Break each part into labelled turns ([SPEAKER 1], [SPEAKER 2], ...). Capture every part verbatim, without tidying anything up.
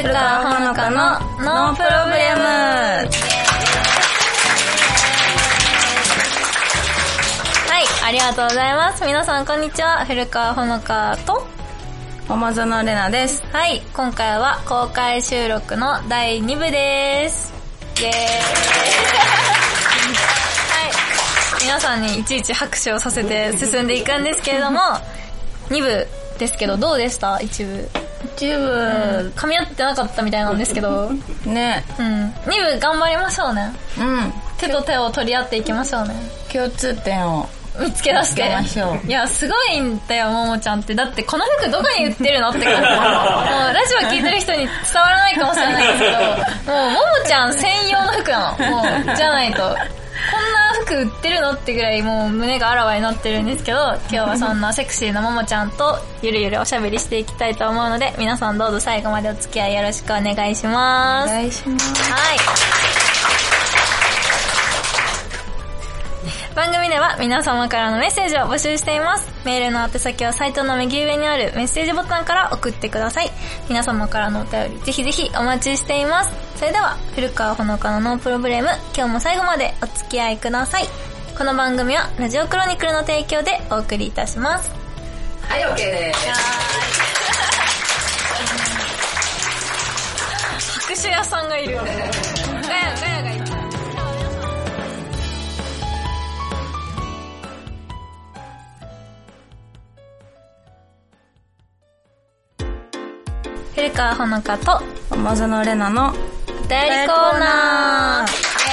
[SPEAKER 1] 古川ほのかのノープロブレム。はい、ありがとうございます。皆さんこんにちは。古川ほのかと
[SPEAKER 2] 桃園れなです。
[SPEAKER 1] はい、今回は公開収録のだいにぶです。イエーイはい、皆さんにいちいち拍手をさせて進んでいくんですけれどもにぶですけどどうでした？いちぶ
[SPEAKER 2] 一部、うん、
[SPEAKER 1] 噛み合ってなかったみたいなんですけど
[SPEAKER 2] ね、
[SPEAKER 1] うん、にぶ頑張りましょうね。
[SPEAKER 2] うん、
[SPEAKER 1] 手と手を取り合っていきましょうね。
[SPEAKER 2] 共通点を
[SPEAKER 1] 見つけ出して
[SPEAKER 2] ましょう。
[SPEAKER 1] いやすごいんだよももちゃんって。だってこの服どこに売ってるのって感じ。もうラジオ聞いてる人に伝わらないかもしれないですけど、もうももちゃん専用の服なの。もうじゃないとこんな服売ってるのってぐらいもう胸があらわになってるんですけど、今日はそんなセクシーなももちゃんとゆるゆるおしゃべりしていきたいと思うので、皆さんどうぞ最後までお付き合いよろしくお願いします。
[SPEAKER 2] お願いします。
[SPEAKER 1] はい、番組では皆様からのメッセージを募集しています。メールの宛先はサイトの右上にあるメッセージボタンから送ってください。皆様からのお便りぜひぜひお待ちしています。それでは古川ほのかのノープロブレム、今日も最後までお付き合いください。この番組はラジオクロニクルの提供でお送りいたします。
[SPEAKER 2] はい、 OK です。
[SPEAKER 1] 拍手屋さんがいるよね。ガヤガヤがいる。古川ほのかと
[SPEAKER 2] 桃園れなの
[SPEAKER 1] お便りコーナー。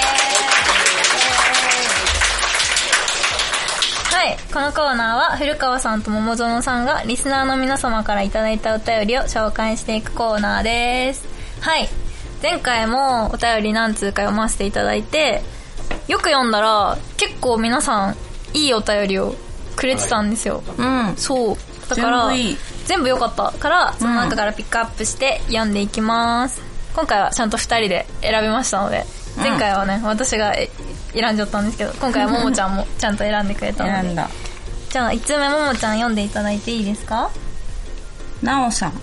[SPEAKER 1] はい、このコーナーは古川さんと桃園さんがリスナーの皆様からいただいたお便りを紹介していくコーナーです。はい、前回もお便り何通か読ませていただいて、よく読んだら結構皆さんいいお便りをくれてたんですよ。
[SPEAKER 2] はい、うん、
[SPEAKER 1] そうだから
[SPEAKER 2] 全部いい、
[SPEAKER 1] 全部良かったからその中からピックアップして読んでいきます。今回はちゃんとふたりで選びましたので、前回はね、うん、私が選んじゃったんですけど、今回はももちゃんもちゃんと選んでくれたので
[SPEAKER 2] 選んだ。
[SPEAKER 1] じゃあいつつめももちゃん読んでいただいていいですか？
[SPEAKER 2] なおさん。
[SPEAKER 1] はい。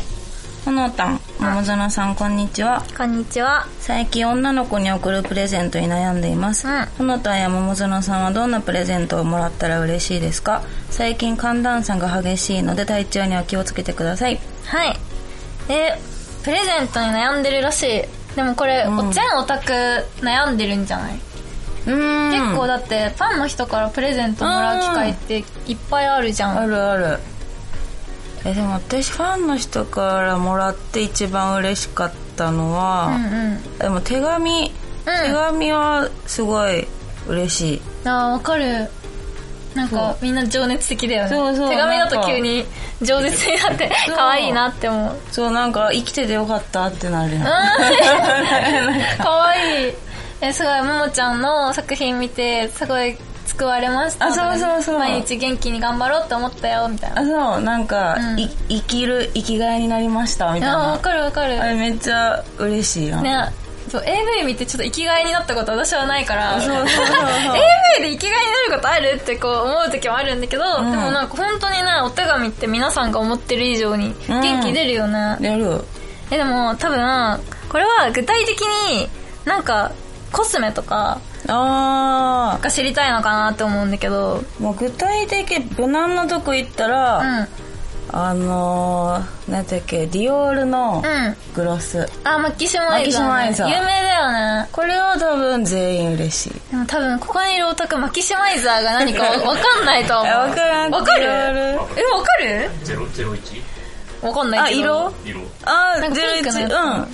[SPEAKER 2] ほのたん、桃園さん、こんにちは。
[SPEAKER 1] こんにちは。
[SPEAKER 2] 最近女の子に贈るプレゼントに悩んでいます。うん、ほのたんや桃園さんはどんなプレゼントをもらったら嬉しいですか？最近寒暖差が激しいので体調には気をつけてください。
[SPEAKER 1] はい。えー、プレゼントに悩んでるらしい。でもこれ、うん、お全オタク悩んでるんじゃない？うーん、結構だってファンの人からプレゼントもらう機会っていっぱいあるじゃん。
[SPEAKER 2] あるある。えでも私ファンの人からもらって一番嬉しかったのは、うんうん、でも手紙、うん、手紙はすごい嬉しい。
[SPEAKER 1] あー、わかる。なんかみんな情熱的だよね。そうそう、手紙だと急に饒舌になって可愛いなって思う。
[SPEAKER 2] そう、なんか生きててよかったってなるよ。
[SPEAKER 1] 可愛い。え、すごいももちゃんの作品見てすごい救われました。
[SPEAKER 2] あ、そうそうそう。
[SPEAKER 1] 毎日元気に頑張ろうって思ったよみたいな。
[SPEAKER 2] あ、そう、なんか、うん、い生きる生きがいになりましたみたいな。
[SPEAKER 1] あ、わかるわかる。
[SPEAKER 2] あれめっちゃ嬉しいな。
[SPEAKER 1] ね。そう、エーブイ 見てちょっと生きがいになったこと私はないから、
[SPEAKER 2] そうそうそうそうエー
[SPEAKER 1] ブイ で生きがいになることあるってこう思う時もあるんだけど、うん、でもなんか本当にね、お手紙って皆さんが思ってる以上に元気出るよね。
[SPEAKER 2] うん、出る。
[SPEAKER 1] え、でも多分これは具体的になんかコスメとか
[SPEAKER 2] あ
[SPEAKER 1] が知りたいのかなって思うんだけど、
[SPEAKER 2] もう具体的無難なとこ行ったら、うん、あのー、なんだっけ、ディオールのグロス、うん、
[SPEAKER 1] あ、マキシマイザー、ね、マキシマイザー有名だよね。
[SPEAKER 2] これは多分全員嬉しい。
[SPEAKER 1] でも多分ここにいるオタクマキシマイザーが何か分かんないと思う。
[SPEAKER 2] 分からん。
[SPEAKER 1] 分かる？え、分かる？
[SPEAKER 3] ゼロゼロイチ？
[SPEAKER 1] わかんないけど。
[SPEAKER 2] あ、色？色。あー、ゼロイチ、うん。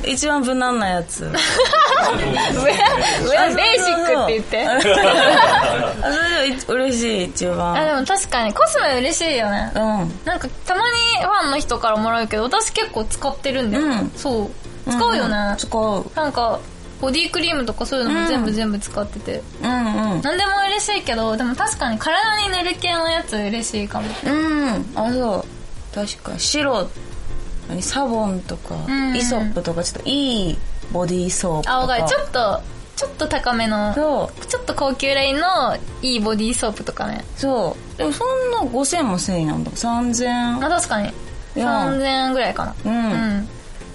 [SPEAKER 2] 一番無難なやつ。上、
[SPEAKER 1] 上、ベーシックって言って。
[SPEAKER 2] あ、それは嬉しい、一番。
[SPEAKER 1] あ、でも確かにコスメ嬉しいよね。
[SPEAKER 2] うん。
[SPEAKER 1] なんかたまにファンの人からもらうけど、私結構使ってるんだよ。うん。そう。使うよね。うんうん、
[SPEAKER 2] 使う。
[SPEAKER 1] なんか、ボディクリームとかそういうのも全部、うん、全部使ってて。
[SPEAKER 2] うんうん。
[SPEAKER 1] なんでも嬉しいけど、でも確かに体に塗る系のやつ嬉しいかも。
[SPEAKER 2] うん。あ、そう。確か白、サボンとか、うん、イソップとかちょっといいボディーソープとか。
[SPEAKER 1] あ、わかる。ちょっとちょっと高めの、
[SPEAKER 2] そう
[SPEAKER 1] ちょっと高級ラインのいいボディーソープとかね。
[SPEAKER 2] そう。でもそんなごせんもせんえんなんだ。さんぜんえん。
[SPEAKER 1] あ、確かにさんぜんえんぐらいかな。
[SPEAKER 2] うん、うん、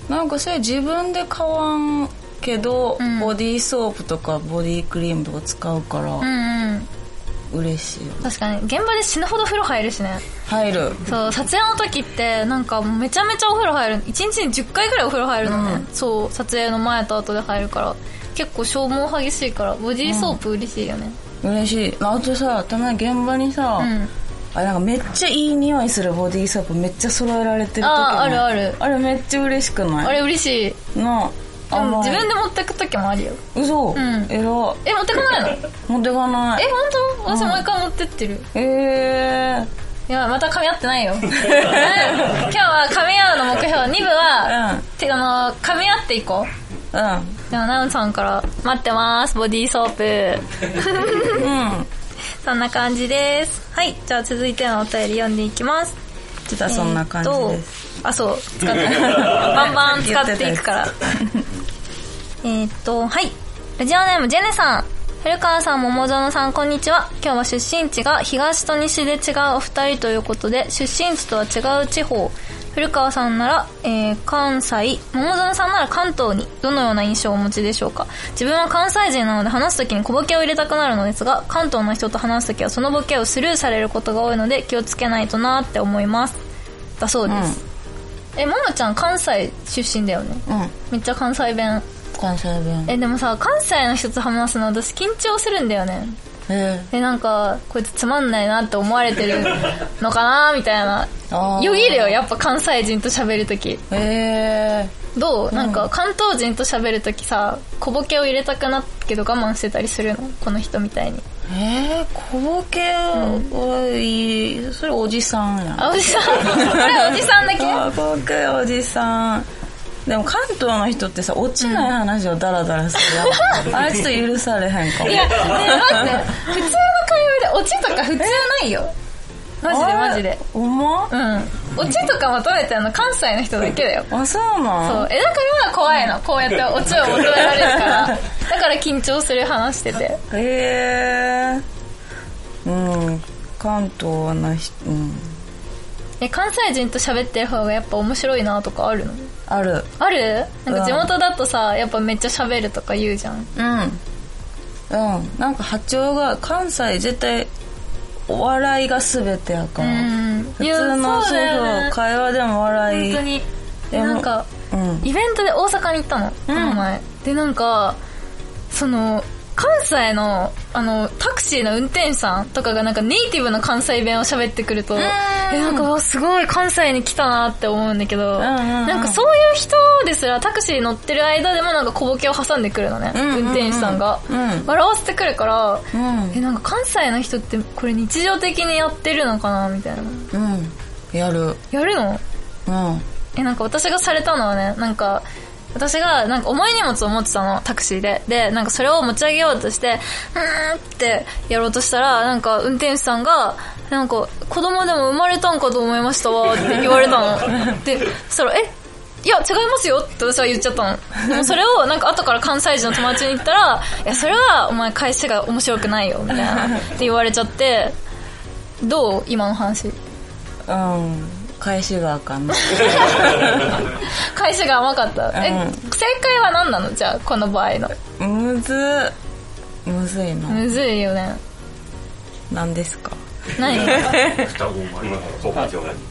[SPEAKER 2] なんかそれ自分で買わんけど、うん、ボディーソープとかボディークリームとか使うから、うんうん嬉しいよ。
[SPEAKER 1] 確かに現場で死ぬほど風呂入るしね。
[SPEAKER 2] 入る。
[SPEAKER 1] そう撮影の時ってなんかめちゃめちゃお風呂入る。いちにちにじゅっかいぐらいお風呂入るのね、うん、そう撮影の前と後で入るから結構消耗激しいからボディーソープ嬉しいよね、
[SPEAKER 2] うん、嬉しい。あとさたまに現場にさ、うん、あなんかめっちゃいい匂いするボディーソープめっちゃ揃えられてる時も
[SPEAKER 1] ああるある。
[SPEAKER 2] あれめっちゃ嬉しくない？
[SPEAKER 1] あれ嬉しい
[SPEAKER 2] な
[SPEAKER 1] でも自分で持ってく時もあるよ。
[SPEAKER 2] 嘘、うん、えらえ持
[SPEAKER 1] ってかないの？
[SPEAKER 2] 持ってかない。
[SPEAKER 1] え本当？私毎回持ってってる、
[SPEAKER 2] うん、え
[SPEAKER 1] ーいやまた噛み合ってないよ今日は噛み合うの目標に部は、うん、てかあの噛み合っていこう。うんでもナウンさんから待ってますボディーソープうんそんな感じです。はいじゃあ続いてのお便り読んでいきます。
[SPEAKER 2] 実はそんな感じです、
[SPEAKER 1] えー、あそう使ってバンバン使っていくからえっとはいラジオネームジェネさん古川さん桃園さんこんにちは。今日は出身地が東と西で違うお二人ということで出身地とは違う地方古川さんなら、えー、関西桃園さんなら関東にどのような印象をお持ちでしょうか。自分は関西人なので話すときに小ボケを入れたくなるのですが関東の人と話すときはそのボケをスルーされることが多いので気をつけないとなって思いますだそうです、うん、えももちゃん関西出身だよね、うん、めっちゃ関西弁。
[SPEAKER 2] 関西弁
[SPEAKER 1] えでもさ関西の人と話すの私緊張するんだよね。えー、なんかこいつつまんないなって思われてるのかなみたいなよぎるよやっぱ関西人と喋るとき。
[SPEAKER 2] え
[SPEAKER 1] ー、どうなんか関東人と喋るときさ小ボケを入れたくなったけど我慢してたりするのこの人みたいに。
[SPEAKER 2] えー、小ボケを、うん、いいそれおじさんやん。
[SPEAKER 1] あおじさんこれおじさんだけ
[SPEAKER 2] 小ボケおじさんでも関東の人ってさ落ちない話をダラダラするやん、うん、あれちょっと許されへんかも。
[SPEAKER 1] いや、ね、待って普通の会話でオチとか普通ないよマジでマジで。
[SPEAKER 2] ほんま？
[SPEAKER 1] うんオチとか求めてるの関西の人だけだよ。
[SPEAKER 2] あそうなん
[SPEAKER 1] そうえだから怖いのこうやってオチを求められるからだから緊張する話してて。
[SPEAKER 2] へえうん関東の人うん
[SPEAKER 1] え関西人と喋ってる方がやっぱ面白いなとかあるの？
[SPEAKER 2] ある
[SPEAKER 1] あるなんか地元だとさ、うん、やっぱめっちゃ喋るとか言うじゃん。
[SPEAKER 2] うんうんなんか波長が関西絶対お笑いが全てやから、うん、普通のそうそう、ね、会話でも笑い。
[SPEAKER 1] 本当になんか、うん、イベントで大阪に行ったのこの前、うん、でなんかその関西のあのタクシーの運転手さんとかがなんかネイティブな関西弁を喋ってくると、えなんかすごい関西に来たなって思うんだけど、なんかそういう人ですらタクシー乗ってる間でもなんか小ボケを挟んでくるのね、うんうんうん、運転手さんが、うん、笑わせてくるから、うん、えなんか関西の人ってこれ日常的にやってるのかなみたいな。
[SPEAKER 2] うんやる
[SPEAKER 1] やるの？うんえなんか私がされたのはねなんか私がなんか重い荷物を持ってたのタクシーででなんかそれを持ち上げようとしてうーんってやろうとしたらなんか運転手さんがなんか子供でも生まれたんかと思いましたわって言われたのでそしたらえいや違いますよって私は言っちゃったの。でもそれをなんか後から関西人の友達に言ったらいやそれはお前返しが面白くないよみたいなって言われちゃってどう今の話。
[SPEAKER 2] うん返しがあかんな
[SPEAKER 1] 返しが甘かった、うん、え正解は何なのじゃあこの場合の。
[SPEAKER 2] むずむずいな
[SPEAKER 1] むずいよね。
[SPEAKER 2] 何ですか
[SPEAKER 1] 何えー、えー、そんな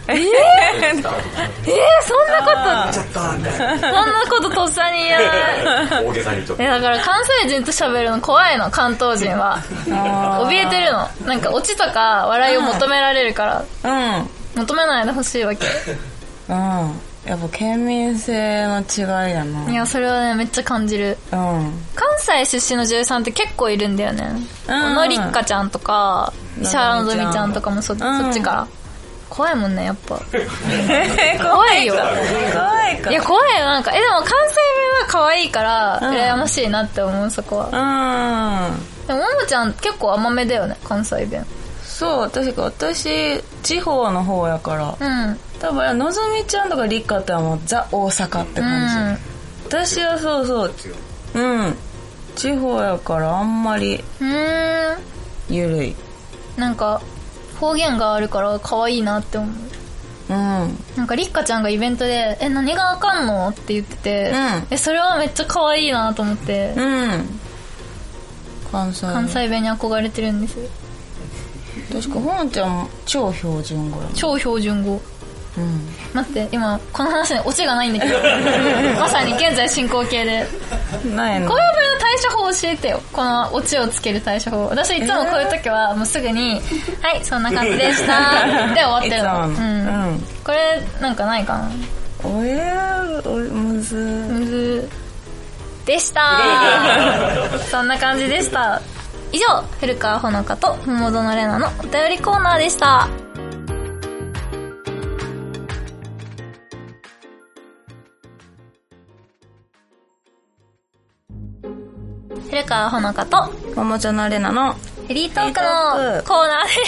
[SPEAKER 1] ことそんなこととっさに言えない大げさにちょっとえだから関西人と喋るの怖いの関東人は怯えてるのなんかオチとか笑いを求められるから、うん求めないでほしいわけ。
[SPEAKER 2] うんやっぱ県民性の違いやな。
[SPEAKER 1] いやそれはねめっちゃ感じる、うん、関西出身の女優さんって結構いるんだよね、うん、小野立花ちゃんとか石原のぞみちゃんとかも そ,、うん、そっちから怖いもんねやっぱ怖いよ
[SPEAKER 2] 怖いか
[SPEAKER 1] いや怖いよなんかえでも関西弁は可愛いから羨ましいなって思うそこは、うん、でもももちゃん結構甘めだよね関西弁。
[SPEAKER 2] そう確か私地方の方やから、うん、多分のぞみちゃんとかりっかってはもうザ大阪って感じ、うん、私はそうそううん地方やからあんまりゆるい
[SPEAKER 1] なんか方言があるから可愛いなって思う。
[SPEAKER 2] うん。
[SPEAKER 1] なんかりっかちゃんがイベントで、え、何があかんのって言ってて、うん、え、それはめっちゃ可愛いなと思って。
[SPEAKER 2] うん。関西。
[SPEAKER 1] 関西弁に憧れてるんですよ。
[SPEAKER 2] 確か、ほのちゃんも超標準語やもん。
[SPEAKER 1] 超標準語。
[SPEAKER 2] うん、
[SPEAKER 1] 待って、今、この話にオチがないんだけど、まさに現在進行形で。
[SPEAKER 2] ないの。
[SPEAKER 1] こういう対処法教えてよ。このオチをつける対処法。私いつもこういう時はもうすぐに、えー、はい、そんな感じでした。で終わってるの。うん。うん、これ、なんかないかな。
[SPEAKER 2] おやー、むず
[SPEAKER 1] むずでしたそんな感じでした。以上、古川ほのかと桃園玲奈のお便りコーナーでした。古川ほのかと
[SPEAKER 2] 桃園玲奈の
[SPEAKER 1] フリートークのコーナーです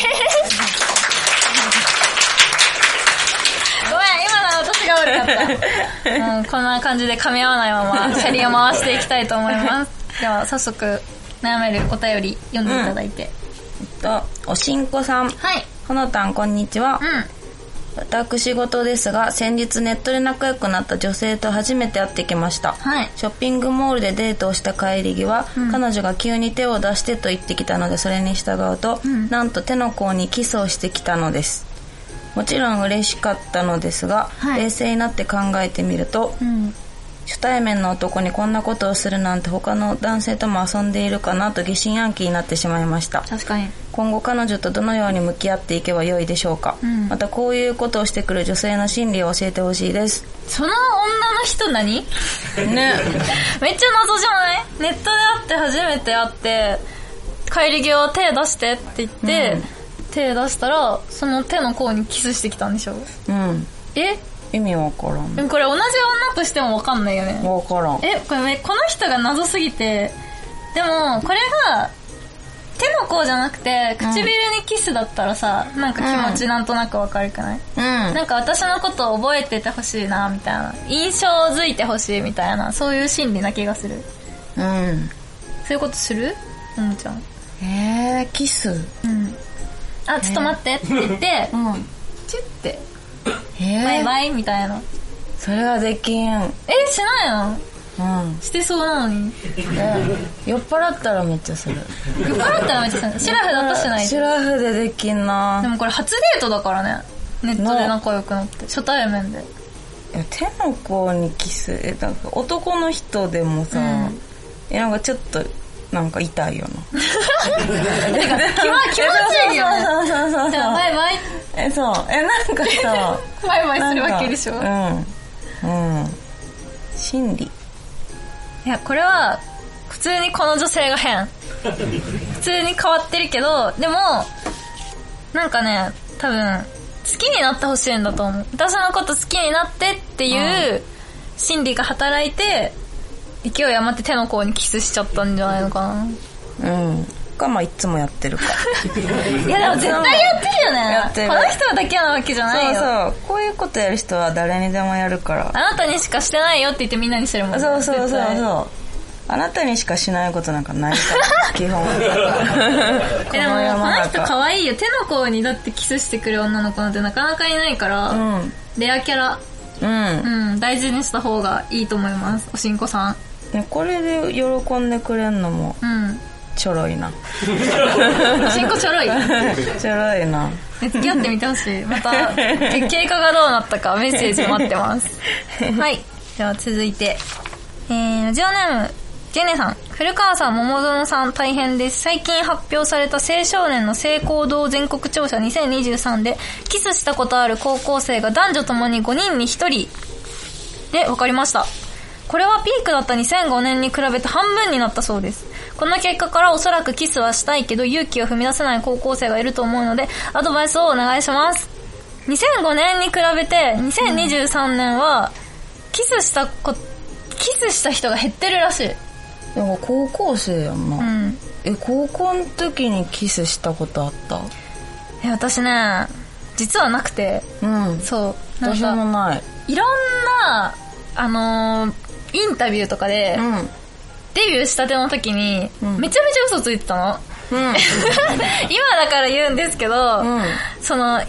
[SPEAKER 1] ごめん、今のは私が悪かった、うん、こんな感じで噛み合わないままシャリを回していきたいと思いますでは早速悩めるお便り読んでいただいて、
[SPEAKER 2] うん、えっとおしんこさん、
[SPEAKER 1] はい、
[SPEAKER 2] ほのたんこんにちは、
[SPEAKER 1] うん、
[SPEAKER 2] 私事ですが、先日ネットで仲良くなった女性と初めて会ってきました、
[SPEAKER 1] はい、
[SPEAKER 2] ショッピングモールでデートをした帰り際、うん、彼女が急に手を出してと言ってきたのでそれに従うと、うん、なんと手の甲にキスをしてきたのです。もちろん嬉しかったのですが、はい、冷静になって考えてみると、うん、初対面の男にこんなことをするなんて他の男性とも遊んでいるかなと疑心暗鬼になってしまいました。
[SPEAKER 1] 確かに。
[SPEAKER 2] 今後彼女とどのように向き合っていけばよいでしょうか、うん、またこういうことをしてくる女性の心理を教えてほしいです。
[SPEAKER 1] その女の人何ねめっちゃ謎じゃない？ネットで会って初めて会って帰り際手出してって言って、うん、手出したらその手の甲にキスしてきたんでしょ。
[SPEAKER 2] うん。
[SPEAKER 1] え？
[SPEAKER 2] 意味わからん。
[SPEAKER 1] でもこれ同じ女としてもわかんないよね。
[SPEAKER 2] わからん。
[SPEAKER 1] え、これこの人が謎すぎて、でもこれが手の甲じゃなくて唇にキスだったらさ、うん、なんか気持ちなんとなくわかるくない？うん。なんか私のことを覚えててほしいなみたいな、印象づいてほしいみたいな、そういう心理な気がする。
[SPEAKER 2] うん。
[SPEAKER 1] そういうことする？ももちゃん。
[SPEAKER 2] えー、キス。うん。
[SPEAKER 1] あ、ちょっと待ってって言って、うん、チュッて、えー、バイバイみたいな。
[SPEAKER 2] それはできん。え、
[SPEAKER 1] しないの？うん。してそうなのに。
[SPEAKER 2] え、酔っ払ったらめっちゃする。
[SPEAKER 1] 酔っ払ったらめっちゃする。シラフだとしないと。
[SPEAKER 2] シラフでできんな。
[SPEAKER 1] でもこれ初デートだからね。ネットで仲良くなって。初対面で。い
[SPEAKER 2] や、手の甲にキス、え、なんか男の人でもさ、うん、え、なんかちょっと、なんか痛いよな。気持ち
[SPEAKER 1] いいよね。そうそうそう。じゃあバイバイ。
[SPEAKER 2] え、そう。え、なんかさ、
[SPEAKER 1] バイバイするわけでしょ。
[SPEAKER 2] うん。うん。心理。
[SPEAKER 1] いや、これは、普通にこの女性が変。普通に変わってるけど、でも、なんかね、多分、好きになってほしいんだと思う。私のこと好きになってっていう心理が働いて、勢い余って手の甲にキスしちゃったんじゃないのか
[SPEAKER 2] な。うん。か、まあいつもやってるか。
[SPEAKER 1] いやでも絶対やってるよね。やってる。この人だけなわけじゃないよ。
[SPEAKER 2] そうそう。こういうことやる人は誰にでもやるから。
[SPEAKER 1] あなたにしかしてないよって言ってみんなにしてるもんね。
[SPEAKER 2] そうそうそうそう。あなたにしかしないことなんかないから、基本。
[SPEAKER 1] でも、この人可愛いよ。手の甲にだってキスしてくる女の子なんてなかなかいないから、うん、レアキャラ。うん。うん。大事にした方がいいと思います。おしんこさん。
[SPEAKER 2] ね、これで喜んでくれんのも、うん。ちょろいな。
[SPEAKER 1] おしんこちょろい。
[SPEAKER 2] ちょろいな。
[SPEAKER 1] 付き合ってみてほしい。また、経過がどうなったかメッセージ待ってます。はい。では続いて、えー、ラジオネーム、ジェネさん、古川さん、桃園さん大変です。最近発表された青少年の性行動全国調査にせんにじゅうさんで、キスしたことある高校生が男女ともにごにんにひとりで分かりました。これはピークだったにせんごねんに比べて半分になったそうです。この結果からおそらくキスはしたいけど勇気を踏み出せない高校生がいると思うので、アドバイスをお願いします。にせんごねんに比べてにせんにじゅうさんねんはキスしたこ、キスした人が減ってるらしい。
[SPEAKER 2] でも高校生やんな、うん、え高校の時にキスしたことあった？
[SPEAKER 1] え私ね実はなくて、うん、そう
[SPEAKER 2] なんか私もない。
[SPEAKER 1] いろんなあのー、インタビューとかで、うん、デビューしたての時に、うん、めちゃめちゃ嘘ついてたの、うん、今だから言うんですけど、うん、その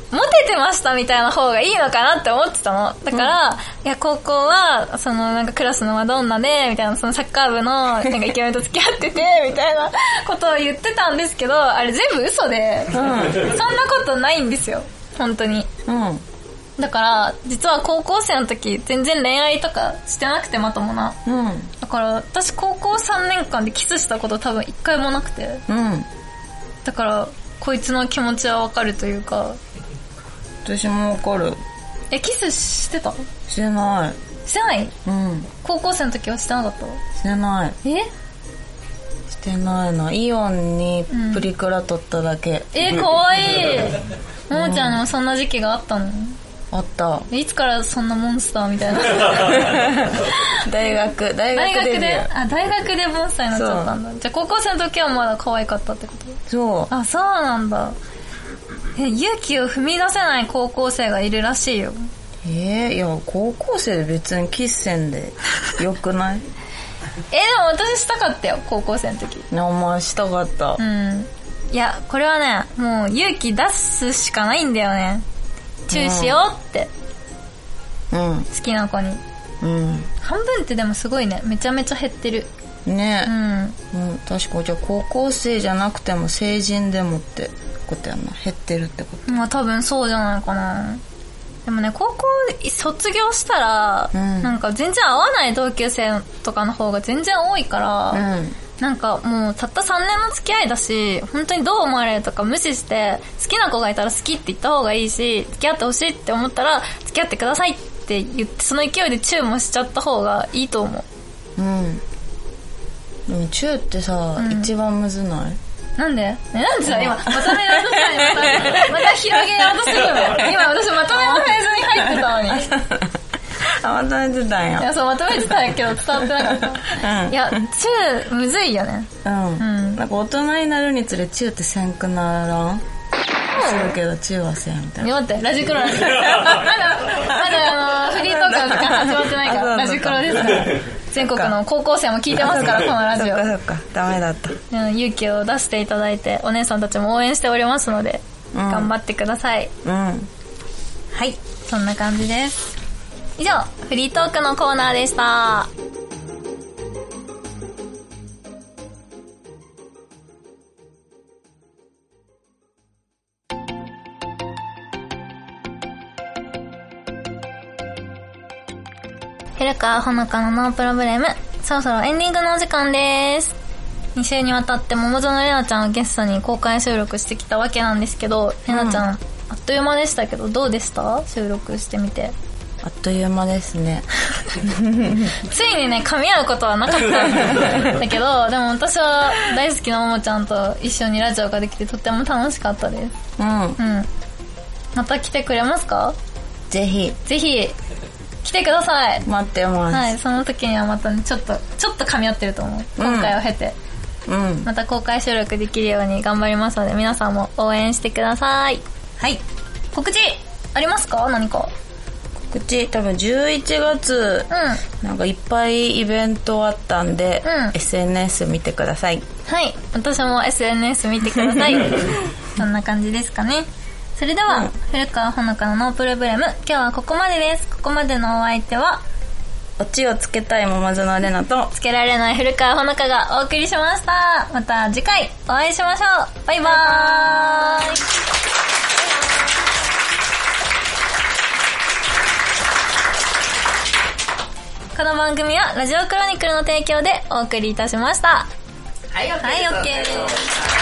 [SPEAKER 1] モテてましたみたいな方がいいのかなって思ってたの。だから、うん、いや、高校は、その、なんかクラスのマドンナで、みたいな、そのサッカー部の、なんかイケメンと付き合ってて、みたいなことを言ってたんですけど、あれ全部嘘で、うん、そんなことないんですよ。本当に。うん。だから、実は高校生の時、全然恋愛とかしてなくて、まともな。うん。だから、私高校さんねんかんでキスしたこと多分一回もなくて。うん。だから、こいつの気持ちはわかるというか。
[SPEAKER 2] 私もわかる。
[SPEAKER 1] え、キスしてた？
[SPEAKER 2] してない。
[SPEAKER 1] してない？うん。高校生の時はしてなかった？
[SPEAKER 2] してない。
[SPEAKER 1] え？
[SPEAKER 2] してないな。イオンにプリクラ撮っただけ。
[SPEAKER 1] うん、え、かわいい。ももちゃんにもそんな時期があったの？
[SPEAKER 2] あった。
[SPEAKER 1] いつからそんなモンスターみたいな。
[SPEAKER 2] 大学、大学で。大学で、
[SPEAKER 1] あ、大学でモンスターになっちゃったんだ。じゃあ高校生の時はまだ可愛かったってこと？
[SPEAKER 2] そう。
[SPEAKER 1] あ、そうなんだ。え、勇気を踏み出せない高校生がいるらしいよ。
[SPEAKER 2] えー、いや、高校生で別にキスせんでよくない
[SPEAKER 1] え、でも私したかったよ、高校生の時。
[SPEAKER 2] お前したかった。
[SPEAKER 1] うん。いや、これはね、もう勇気出すしかないんだよね。チューしようって。うん。好きな子に。うん。半分ってでもすごいね。めちゃめちゃ減ってる。
[SPEAKER 2] ねえ。うん。うん、確かじゃあ高校生じゃなくても成人でもってことやな。減ってるってこと。
[SPEAKER 1] まあ多分そうじゃないかな。でもね、高校卒業したら、うん、なんか全然会わない同級生とかの方が全然多いから、うん、なんかもうたったさんねんの付き合いだし、本当にどう思われるとか無視して、好きな子がいたら好きって言った方がいいし、付き合ってほしいって思ったら付き合ってくださいって言って、その勢いでチューもしちゃった方がいいと思う。うん。
[SPEAKER 2] でもチューってさ、うん、一番むずない？
[SPEAKER 1] なんで？え、なんでさ、今、まとめようとしたのに、また、また広げようとするの。今私まとめのフェーズに入ってたのに。
[SPEAKER 2] あ、まとめてたんや。
[SPEAKER 1] いや、そう、まとめてたんやけど伝わってなかった。うん、いや、チュー、むずいよね。うん。うん。
[SPEAKER 2] なんか大人になるにつれチューってせんくならん？するけど、チューはせんみたいな。
[SPEAKER 1] 待って、ラジクロラジクロ。まだ、まだあの、フリートークの時間始まってないから、ラジクロですから。全国の高校生も聞いてますから、このラジオ。
[SPEAKER 2] そっかそっか、ダメだった。
[SPEAKER 1] 勇気を出していただいて、お姉さんたちも応援しておりますので、うん、頑張ってください。うん。はい、そんな感じです。以上、フリートークのコーナーでした。古川ほのかのノープロブレム、そろそろエンディングのお時間です。に週にわたって桃園れなちゃんをゲストに公開収録してきたわけなんですけど、れなちゃん、うん、あっという間でしたけどどうでした？収録してみて。
[SPEAKER 2] あっという間ですね。
[SPEAKER 1] ついにね、噛み合うことはなかったんだけど、でも私は大好きなももちゃんと一緒にラジオができてとっても楽しかったです。うん。うん。また来てくれますか？
[SPEAKER 2] ぜひ。
[SPEAKER 1] ぜひ。来てください。
[SPEAKER 2] 待ってます。
[SPEAKER 1] はい、その時にはまたね、ちょっと、ちょっと噛み合ってると思う。今回を経て。うん。また公開収録できるように頑張りますので、皆さんも応援してください。はい。告知ありますか？何か。
[SPEAKER 2] 告知、多分じゅういちがつ、うん、なんかいっぱいイベントあったんで、うん、エスエヌエス 見てください。
[SPEAKER 1] はい。私も エスエヌエス 見てください。そんな感じですかね。それでは、うん、古川ほのかのノープロブレム、今日はここまでです。ここまでのお相手は、
[SPEAKER 2] オチをつけたい桃園れなと、
[SPEAKER 1] つけられない古川ほのかがお送りしました。また次回お会いしましょう。バイバーイ。この番組はラジオクロニクルの提供でお送りいたしました。
[SPEAKER 3] はい、OK です。
[SPEAKER 1] はい、OK です。